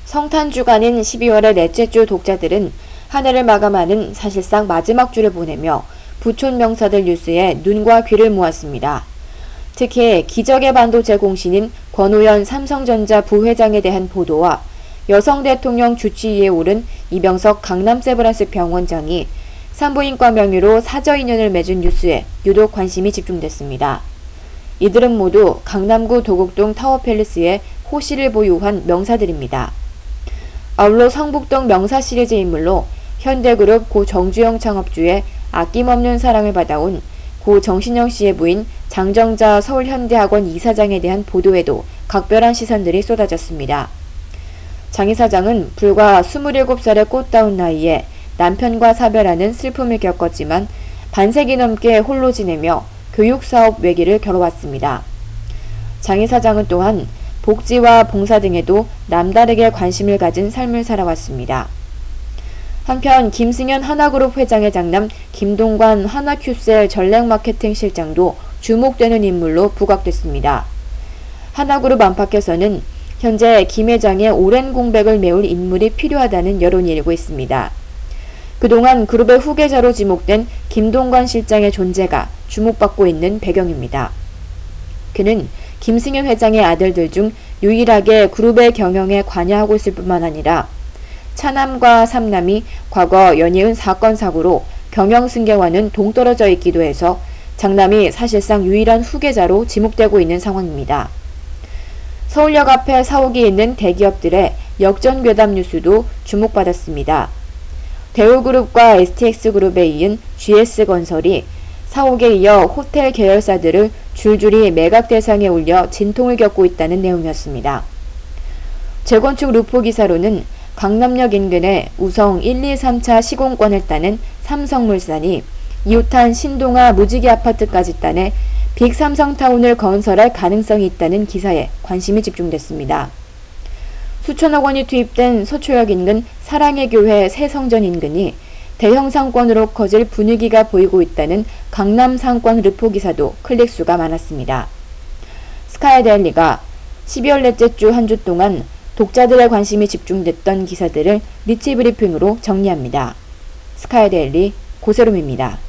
성탄주가 아닌 12월의 넷째 주 독자들은 한 해를 마감하는 사실상 마지막 주를 보내며 부촌 명사들 뉴스에 눈과 귀를 모았습니다. 특히 기적의 반도체 공신인 권오현 삼성전자 부회장에 대한 보도와 여성 대통령 주치의에 오른 이병석 강남세브란스 병원장이 산부인과 명의로 사저 인연을 맺은 뉴스에 유독 관심이 집중됐습니다. 이들은 모두 강남구 도곡동 타워팰리스의 호실을 보유한 명사들입니다. 아울러 성북동 명사 시리즈 인물로 현대그룹 고 정주영 창업주의 아낌없는 사랑을 받아온 고 정신영 씨의 부인 장정자 서울현대학원 이사장에 대한 보도에도 각별한 시선들이 쏟아졌습니다. 장 이사장은 불과 27살의 꽃다운 나이에 남편과 사별하는 슬픔을 겪었지만 반세기 넘게 홀로 지내며 교육사업 외길을 겨뤄왔습니다. 장 이사장은 또한 복지와 봉사 등에도 남다르게 관심을 가진 삶을 살아왔습니다. 한편 김승현 하나그룹 회장의 장남 김동관 하나큐셀 전략마케팅 실장도 주목되는 인물로 부각됐습니다. 하나그룹 안팎에서는 현재 김 회장의 오랜 공백을 메울 인물이 필요하다는 여론이 일고 있습니다. 그동안 그룹의 후계자로 지목된 김동관 실장의 존재가 주목받고 있는 배경입니다. 그는 김승현 회장의 아들들 중 유일하게 그룹의 경영에 관여하고 있을 뿐만 아니라 차남과 삼남이 과거 연이은 사건 사고로 경영 승계와는 동떨어져 있기도 해서 장남이 사실상 유일한 후계자로 지목되고 있는 상황입니다. 서울역 앞에 사옥이 있는 대기업들의 역전 괴담 뉴스도 주목받았습니다. 대우그룹과 STX그룹에 이은 GS건설이 사옥에 이어 호텔 계열사들을 줄줄이 매각 대상에 올려 진통을 겪고 있다는 내용이었습니다. 재건축 루포 기사로는 강남역 인근에 우성 1, 2, 3차 시공권을 따는 삼성물산이 이웃한 신동아 무지개 아파트까지 따내 빅삼성타운을 건설할 가능성이 있다는 기사에 관심이 집중됐습니다. 수천억 원이 투입된 서초역 인근 사랑의 교회 새성전 인근이 대형 상권으로 커질 분위기가 보이고 있다는 강남 상권 르포 기사도 클릭수가 많았습니다. 스카이데일리가 12월 넷째 주 한 주 동안 독자들의 관심이 집중됐던 기사들을 리치 브리핑으로 정리합니다. 스카이데일리 고세롬입니다.